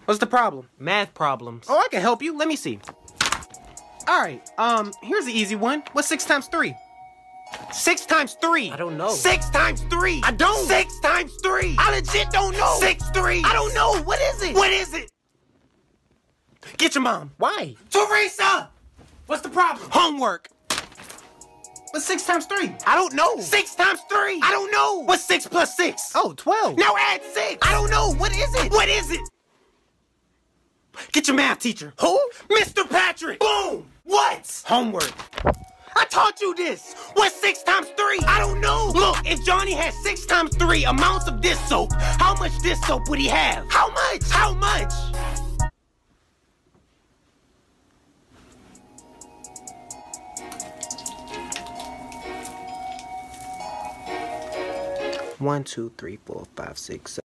What's the problem? Math problems. Oh, I can help you. Let me see. All right, here's the easy one. What's 6 times 3? 6 times 3. I don't know. 6 times 3. I don't. 6 times 3. I legit don't know. 6 3. I don't know. What is it? What is it? Get your mom. Why? Teresa! What's the problem? Homework. What's 6 times 3? I don't know. 6 times 3. I don't know. What's 6 plus 6? Oh, 12. Now add 6. I don't know. What is it? What is it? Get your math teacher. Who? Mr. Patrick. Boom. What? Homework. I taught you this. What's 6 times 3? I don't know. Look, if Johnny had 6 times 3 amounts of dish soap, how much dish soap would he have? How much? How much? One, two, three, 4, 5, 6, 7.